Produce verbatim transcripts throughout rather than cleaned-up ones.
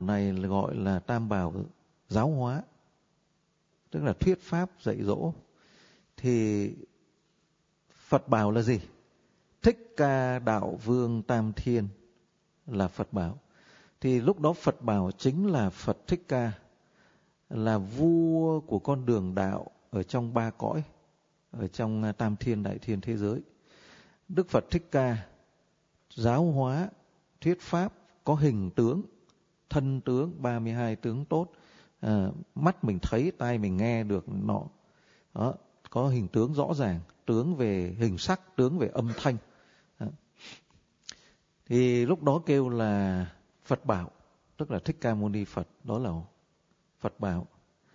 này gọi là tam bảo giáo hóa, tức là thuyết pháp dạy dỗ. Thì Phật bảo là gì? Thích Ca Đạo Vương Tam Thiên là Phật bảo. Thì lúc đó Phật bảo chính là Phật Thích Ca, là vua của con đường đạo ở trong ba cõi, ở trong tam thiên đại thiên thế giới. Đức Phật Thích Ca giáo hóa, thuyết pháp, có hình tướng, thân tướng, ba mươi hai tướng tốt. À, mắt mình thấy, tai mình nghe được nọ. Đó, có hình tướng rõ ràng, tướng về hình sắc, tướng về âm thanh. Đó. Thì lúc đó kêu là Phật bảo, tức là Thích Ca Mâu Ni Phật, đó là Phật bảo.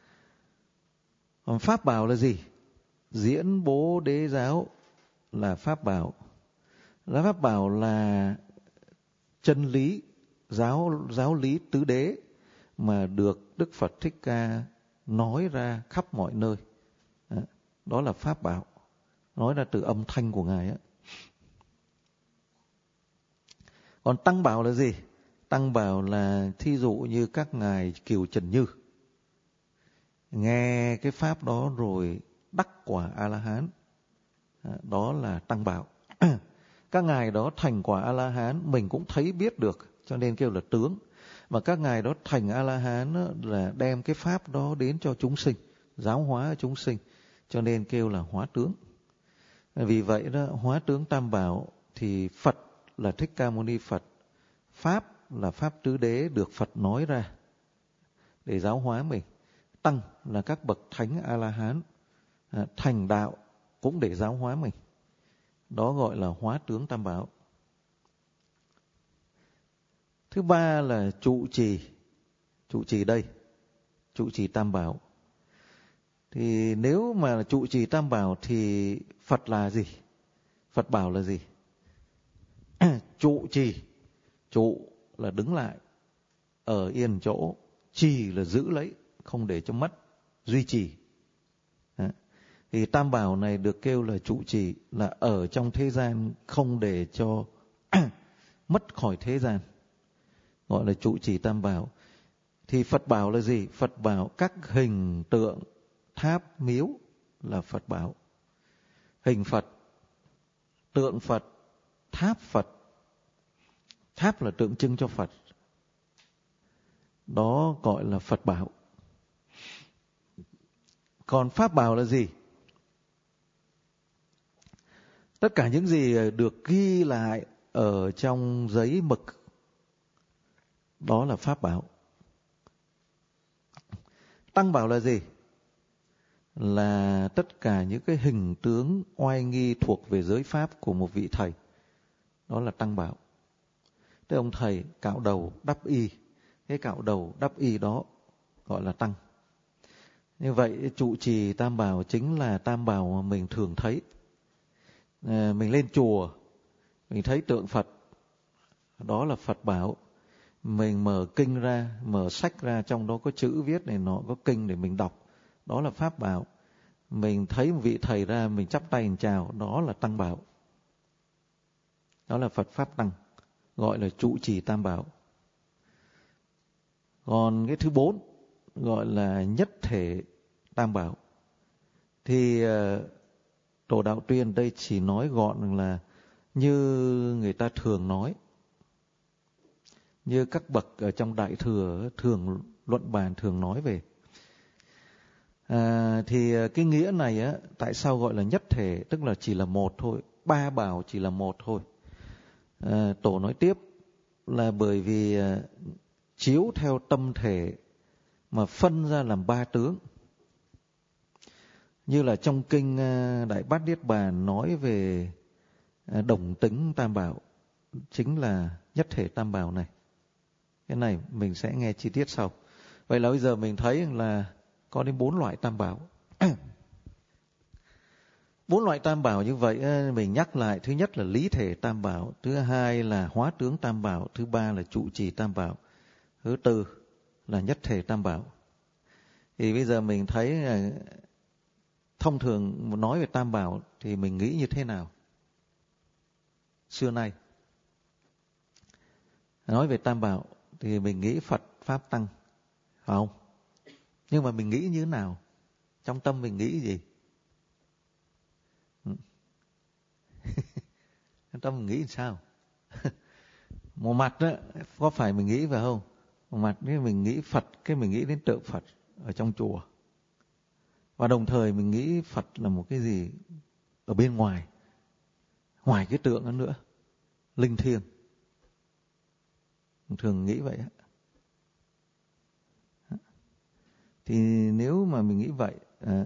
Còn Pháp bảo là gì? Diễn Bố Đế Giáo là Pháp bảo. Là Pháp bảo là chân lý, giáo giáo lý tứ đế mà được Đức Phật Thích Ca nói ra khắp mọi nơi. Đó, đó là Pháp bảo, nói ra từ âm thanh của Ngài á. Còn Tăng bảo là gì? Tăng bảo là thí dụ như các ngài Kiều Trần Như nghe cái pháp đó rồi đắc quả A-la-hán, đó là Tăng bảo. Các ngài đó thành quả A-la-hán mình cũng thấy biết được, cho nên kêu là tướng. Mà các ngài đó thành A-la-hán là đem cái pháp đó đến cho chúng sinh, giáo hóa chúng sinh, cho nên kêu là hóa tướng. Vì vậy đó, hóa tướng Tam bảo thì Phật là Thích Ca Mâu Ni Phật, Pháp là Pháp tứ đế được Phật nói ra để giáo hóa mình. Tăng là các bậc thánh A-la-hán thành đạo cũng để giáo hóa mình. Đó gọi là hóa tướng Tam bảo. Thứ ba là trụ trì. Trụ trì đây, trụ trì Tam bảo. Thì nếu mà trụ trì Tam bảo thì Phật là gì? Phật bảo là gì? Trụ trì. Trụ là đứng lại, ở yên chỗ. Trì là giữ lấy, không để cho mất, duy trì. Đó. Thì Tam bảo này được kêu là trụ trì, là ở trong thế gian không để cho mất khỏi thế gian, gọi là trụ trì Tam bảo. Thì Phật bảo là gì? Phật bảo các hình tượng tháp miếu là Phật bảo. Hình Phật, tượng Phật, tháp Phật. Tháp là tượng trưng cho Phật, đó gọi là Phật bảo. Còn Pháp bảo là gì? Tất cả những gì được ghi lại ở trong giấy mực, đó là Pháp bảo. Tăng bảo là gì? Là tất cả những cái hình tướng oai nghi thuộc về giới Pháp của một vị thầy, đó là Tăng bảo. Thế ông thầy cạo đầu đắp y, cái cạo đầu đắp y đó gọi là Tăng. Như vậy trụ trì Tam bảo chính là Tam bảo mà mình thường thấy. À, mình lên chùa, mình thấy tượng Phật, đó là Phật bảo. Mình mở kinh ra, mở sách ra, trong đó có chữ viết này nọ, có kinh để mình đọc, đó là Pháp bảo. Mình thấy một vị thầy ra, mình chắp tay mình chào, đó là Tăng bảo. Đó là Phật Pháp Tăng, gọi là trụ trì Tam bảo. Còn cái thứ bốn gọi là nhất thể Tam bảo. Thì uh, Tổ Đạo Tuyên đây chỉ nói gọn là như người ta thường nói, như các bậc ở trong Đại Thừa thường luận bàn, thường nói về. À, thì cái nghĩa này á, tại sao gọi là nhất thể? Tức là chỉ là một thôi, ba bảo chỉ là một thôi. À, Tổ nói tiếp là bởi vì uh, chiếu theo tâm thể mà phân ra làm ba tướng. Như là trong kinh Đại Bát Niết Bàn nói về đồng tính Tam bảo, chính là nhất thể Tam bảo này. Cái này mình sẽ nghe chi tiết sau. Vậy là bây giờ mình thấy là có đến bốn loại Tam bảo. Bốn loại Tam bảo như vậy mình nhắc lại. Thứ nhất là lý thể Tam bảo, thứ hai là hóa tướng Tam bảo, thứ ba là trụ trì Tam bảo, thứ tư là nhất thể Tam bảo. Thì bây giờ mình thấy thông thường nói về Tam bảo thì mình nghĩ như thế nào? Xưa nay nói về Tam bảo thì mình nghĩ Phật pháp tăng, phải không? Nhưng mà mình nghĩ như thế nào? Trong tâm mình nghĩ gì? Trong tâm mình nghĩ sao? Một mặt đó, có phải mình nghĩ phải không? Một mặt cái mình nghĩ Phật, cái mình nghĩ đến tượng Phật ở trong chùa. Và đồng thời mình nghĩ Phật là một cái gì ở bên ngoài, ngoài cái tượng đó nữa, linh thiêng. Mình thường nghĩ vậy á. Thì nếu mà mình nghĩ vậy, à,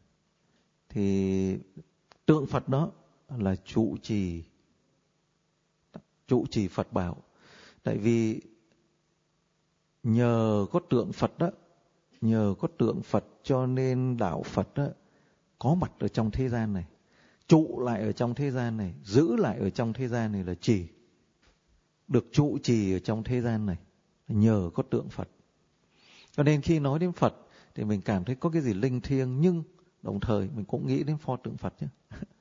thì tượng Phật đó là trụ trì, trụ trì Phật bảo. Tại vì nhờ có tượng Phật đó, nhờ có tượng Phật cho nên đạo Phật đó có mặt ở trong thế gian này, trụ lại ở trong thế gian này, giữ lại ở trong thế gian này là trì, được trụ trì ở trong thế gian này nhờ có tượng Phật. Cho nên khi nói đến Phật thì mình cảm thấy có cái gì linh thiêng, nhưng đồng thời mình cũng nghĩ đến pho tượng Phật chứ.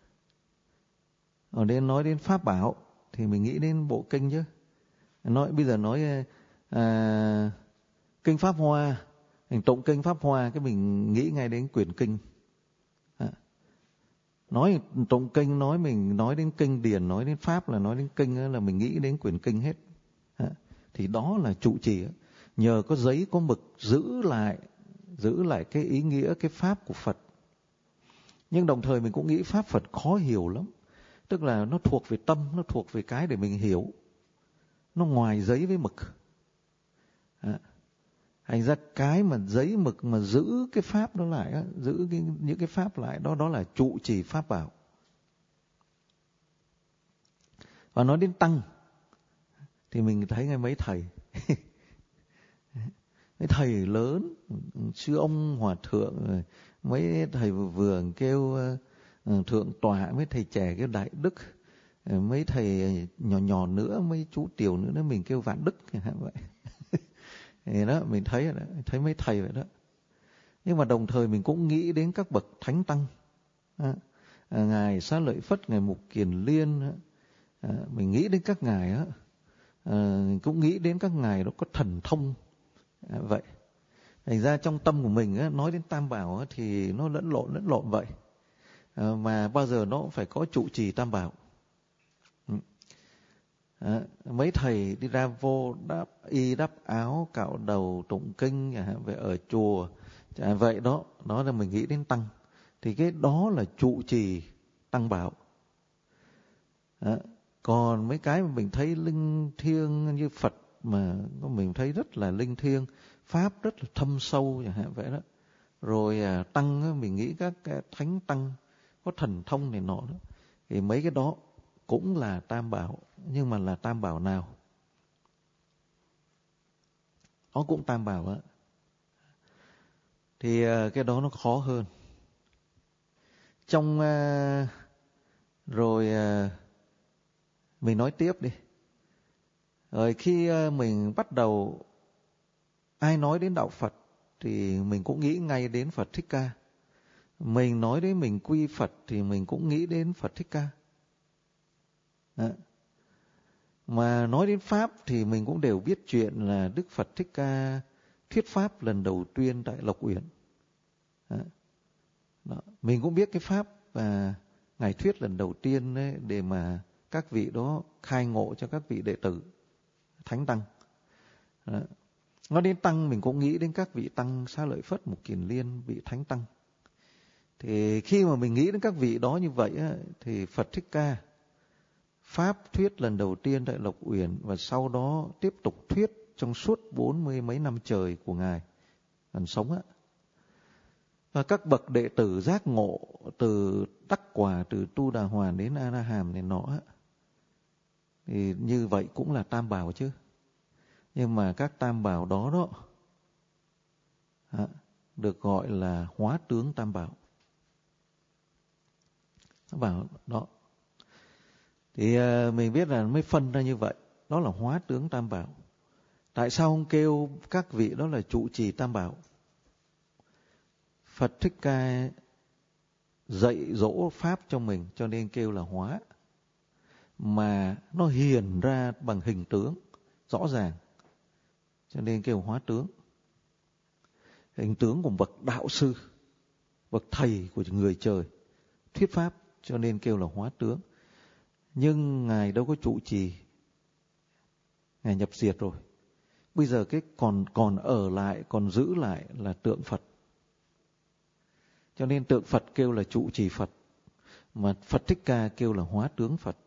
Ở đây nói đến Pháp bảo thì mình nghĩ đến bộ kinh chứ. Nói bây giờ nói à, kinh Pháp Hoa, mình tụng kinh Pháp Hoa cái mình nghĩ ngay đến quyển kinh. À, nói tụng kinh, nói mình nói đến kinh điển, nói đến Pháp là nói đến kinh là mình nghĩ đến quyển kinh hết. À, thì đó là trụ trì. Nhờ có giấy có mực giữ lại, giữ lại cái ý nghĩa, cái pháp của Phật. Nhưng đồng thời mình cũng nghĩ pháp Phật khó hiểu lắm. Tức là nó thuộc về tâm, nó thuộc về cái để mình hiểu. Nó ngoài giấy với mực. À, thành ra cái mà giấy mực mà giữ cái pháp đó lại, giữ cái, những cái pháp lại, đó đó là trụ trì pháp bảo. Và nói đến tăng thì mình thấy ngay mấy thầy. Mấy thầy lớn, sư ông hòa thượng, mấy thầy vừa kêu uh, thượng tọa, mấy thầy trẻ kêu đại đức, mấy thầy nhỏ nhỏ nữa, mấy chú tiểu nữa, mình kêu vạn đức vậy. Thì đó mình thấy thấy mấy thầy vậy đó. Nhưng mà đồng thời mình cũng nghĩ đến các bậc thánh tăng, à, ngài Xá Lợi Phất, ngài Mục Kiền Liên, à, mình nghĩ đến các ngài á, à, cũng nghĩ đến các ngài đó có thần thông. À, vậy thành ra trong tâm của mình á, nói đến tam bảo á, thì nó lẫn lộn lẫn lộn vậy, à, mà bao giờ nó cũng phải có trụ trì tam bảo. À, mấy thầy đi ra vô đắp y đắp áo cạo đầu tụng kinh à, về ở chùa, à, vậy đó, đó là mình nghĩ đến tăng, thì cái đó là trụ trì tăng bảo. À, còn mấy cái mà mình thấy linh thiêng như Phật mà mình thấy rất là linh thiêng, pháp rất là thâm sâu chẳng hạn vậy đó. Rồi à, tăng mình nghĩ các cái thánh tăng có thần thông này nọ đó. Thì mấy cái đó cũng là tam bảo, nhưng mà là tam bảo nào? Nó cũng tam bảo á. Thì à, cái đó nó khó hơn. Trong à, rồi à, mình nói tiếp đi. Rồi khi mình bắt đầu ai nói đến đạo Phật thì mình cũng nghĩ ngay đến Phật Thích Ca. Mình nói đến mình quy Phật thì mình cũng nghĩ đến Phật Thích Ca. Đó. Mà nói đến Pháp thì mình cũng đều biết chuyện là Đức Phật Thích Ca thuyết Pháp lần đầu tiên tại Lộc Uyển. Đó. Đó. Mình cũng biết cái Pháp và Ngài thuyết lần đầu tiên ấy, để mà các vị đó khai ngộ cho các vị đệ tử thánh tăng. Đó. Nói đến tăng mình cũng nghĩ đến các vị tăng Xá Lợi Phất, Mục Kiền Liên, vị thánh tăng. Thì khi mà mình nghĩ đến các vị đó như vậy á, thì Phật Thích Ca Pháp thuyết lần đầu tiên tại Lộc Uyển và sau đó tiếp tục thuyết trong suốt bốn mươi mấy năm trời của Ngài còn sống á. Và các bậc đệ tử giác ngộ từ đắc quả, từ Tu Đà Hoàn đến A La Hàm này nọ á, thì như vậy cũng là tam bảo chứ. Nhưng mà các tam bảo đó đó à, được gọi là hóa tướng tam bảo. Tam bảo đó thì uh, mình biết là mới phân ra như vậy, đó là hóa tướng tam bảo. Tại sao không kêu các vị đó là trụ trì tam bảo? Phật Thích Ca dạy dỗ pháp cho mình cho nên kêu là hóa, mà nó hiển ra bằng hình tướng rõ ràng. cho nên kêu hóa tướng. Hình tướng của bậc đạo sư, bậc thầy của người trời thuyết pháp, cho nên kêu là hóa tướng. Nhưng Ngài đâu có trụ trì, Ngài nhập diệt rồi. Bây giờ cái còn còn ở lại, còn giữ lại là tượng Phật. Cho nên tượng Phật kêu là trụ trì Phật, mà Phật Thích Ca kêu là hóa tướng Phật.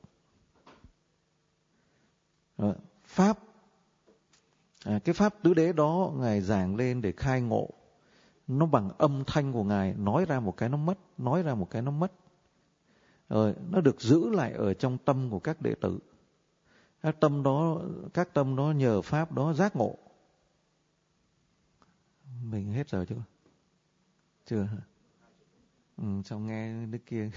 Rồi, pháp, à, cái pháp tứ đế đó Ngài giảng lên để khai ngộ. Nó bằng âm thanh của Ngài, nói ra một cái nó mất, nói ra một cái nó mất. Rồi nó được giữ lại ở trong tâm của các đệ tử. Các tâm đó, các tâm đó nhờ pháp đó giác ngộ. Mình hết giờ chưa? Chưa hả? Ừ, xong nghe đứa kia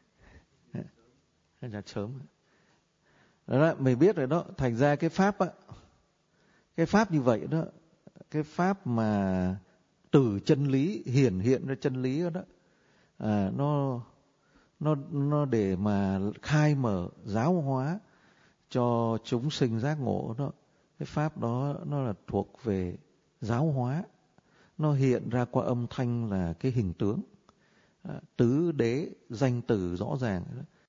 ra sớm. Đó, đó, mình biết rồi đó. Thành ra cái pháp á, cái pháp như vậy đó, cái pháp mà từ chân lý hiển hiện ra chân lý đó, đó à, nó nó nó để mà khai mở giáo hóa cho chúng sinh giác ngộ đó. Cái pháp đó nó là thuộc về giáo hóa, nó hiện ra qua âm thanh là cái hình tướng, à, tứ đế danh từ rõ ràng.